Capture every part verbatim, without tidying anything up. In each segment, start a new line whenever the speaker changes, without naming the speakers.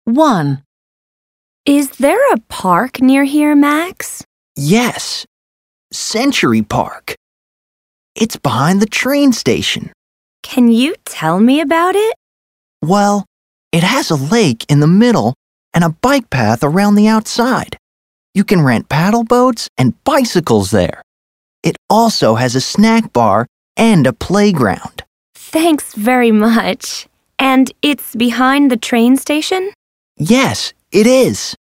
one.
Is there a park near here, Max?
Yes, Century Park. It's behind the train station.
Can you tell me about it?
Well, it has a lake in the middle and a bike path around the outside. You can rent paddle boats and bicycles there. It also has a snack bar and a playground.
Thanks very much. And it's behind the train station?
Yes, it is.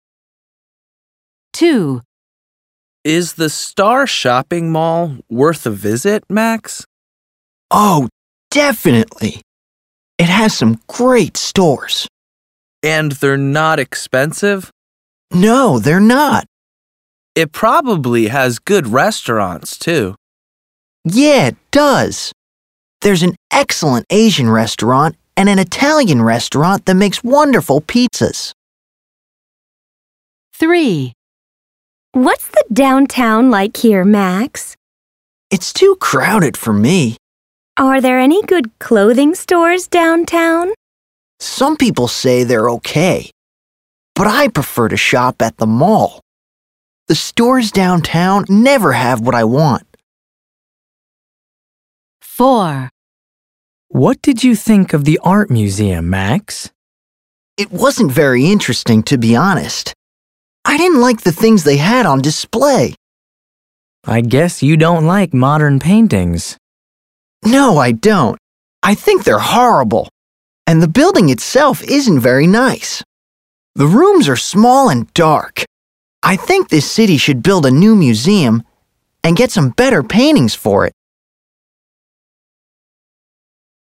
two.
Is the Star Shopping Mall worth a visit, Max?
Oh, definitely. It has some great stores.
And they're not expensive?
No, they're not.
It probably has good restaurants, too.
Yeah, it does. There's an excellent Asian restaurant and an Italian restaurant that makes wonderful pizzas.
three.
What's the downtown like here, Max?
It's too crowded for me.
Are there any good clothing stores downtown?
Some people say they're okay, but I prefer to shop at the mall. The stores downtown never have what I want.
four.
What did you think of the art museum, Max?
It wasn't very interesting, to be honest. I didn't like the things they had on display.
I guess you don't like modern paintings.
No, I don't. I think they're horrible. And the building itself isn't very nice. The rooms are small and dark. I think this city should build a new museum and get some better paintings for it.